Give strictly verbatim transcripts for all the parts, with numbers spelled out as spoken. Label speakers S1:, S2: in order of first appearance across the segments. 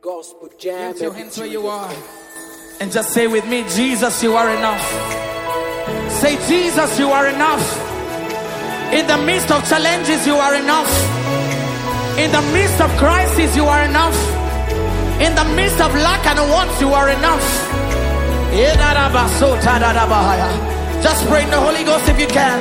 S1: Gospel jam.
S2: Lift your hands where you are and just say with me, Jesus, you are enough. Say, Jesus, you are enough. In the midst of challenges, you are enough. In the midst of crisis, you are enough. In the midst of lack and wants, you are enough. Just pray in the Holy Ghost if you can.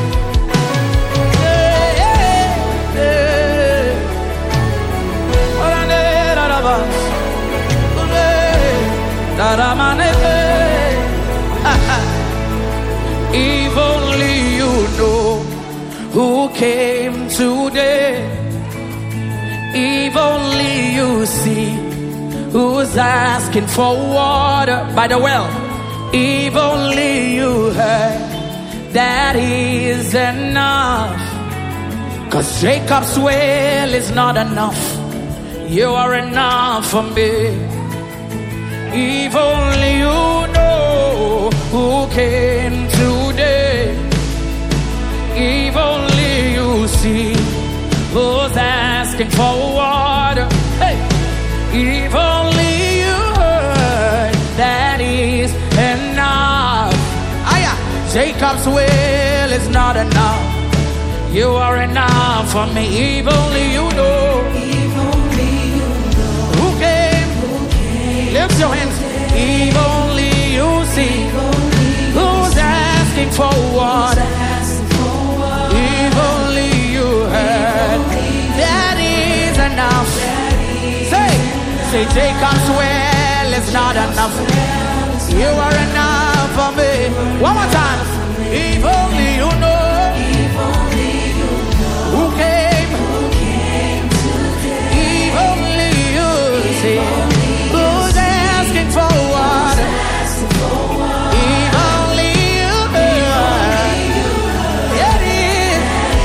S2: If only you know who came today. If only you see who's asking for water by the well. If only you heard that he is enough. Cause Jacob's well is not enough. You are enough for me. If only you know who came today. If only you see who's asking for water. Hey, if only you heard that is enough. Aya, Jacob's well is not enough. You are enough for me. If only you know.
S3: If only you know
S2: who came.
S3: Who came
S2: Lift your hands. If only you see
S3: only
S2: who's asking for water.
S3: asking for water.
S2: If only you heard that is enough. Say, say Jacob's well is not enough. You are enough for me. One more time. If only you know.
S3: If only you know
S2: Who came?
S3: who came today.
S2: If only you see who's asking for water.
S3: Asking for water.
S2: If only you heard. Yeah, it is.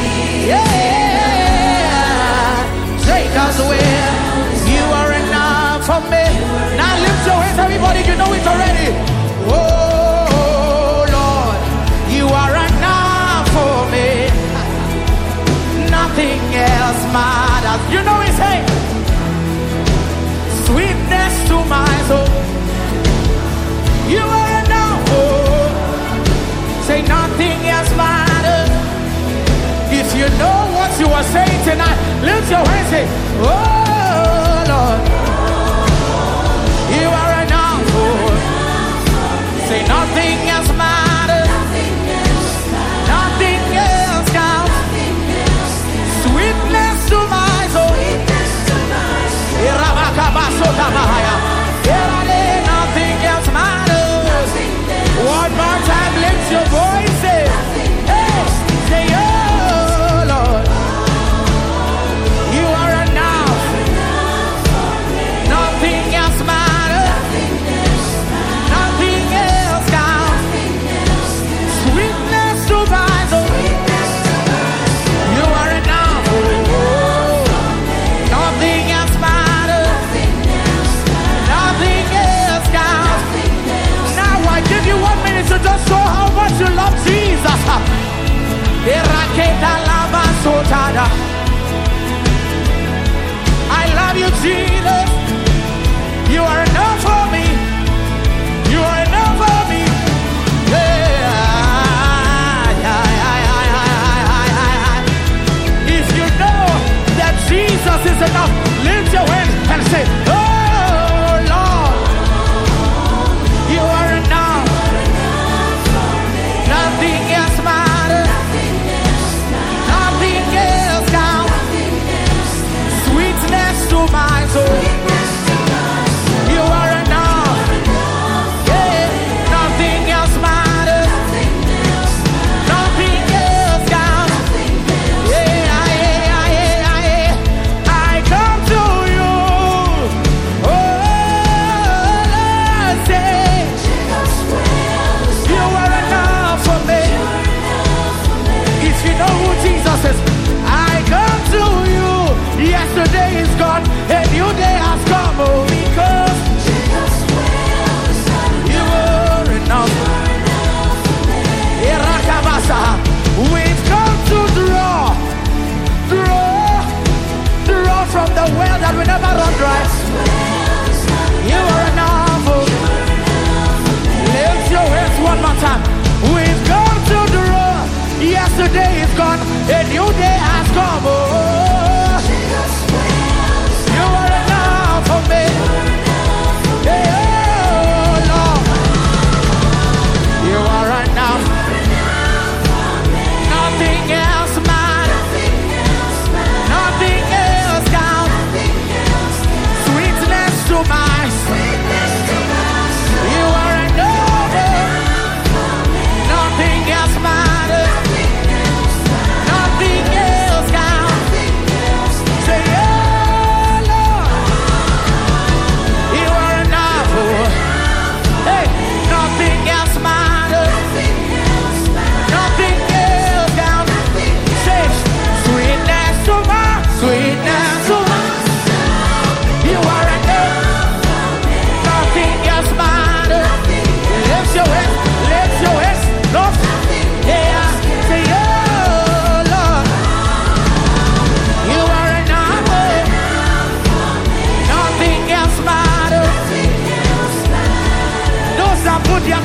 S2: Yeah. Jacob's well, you are enough for me. Now lift your hands, everybody. You know it already. Oh Lord, you are enough for me. Nothing else matters. You know it's hey, sweetness to my soul. You are enough. Oh, say nothing else matters. If you know what you are saying tonight, lift your hands. Say, oh Lord, you are enough. Oh, say nothing else matters. Nothing else counts. Sweetness to my soul. Nothing else matters. One more time, lift your voice. Say, hey, say, oh Lord, you are enough.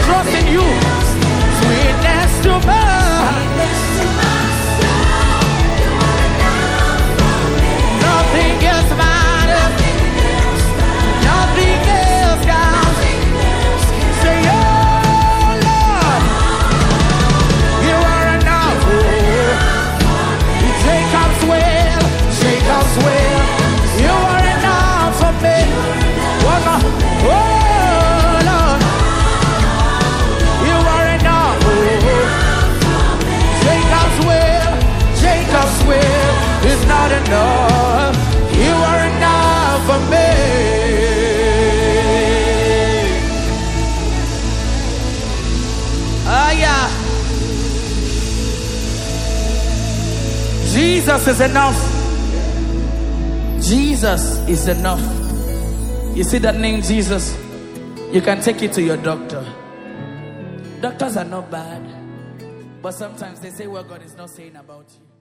S2: trust in you. Sweetness to my nothing else matters. Nothing else counts. Say, oh Lord, you are enough. Jacob's well, Jacob's well. You are enough for me. One more. Oh Lord, you are enough. Jacob's well, Jacob's well is not enough. You are enough for me. Ah, yeah. Jesus is enough. Jesus is enough. You see that name Jesus? You can take it to your doctor. Doctors are not bad, but sometimes they say what God is not saying about you.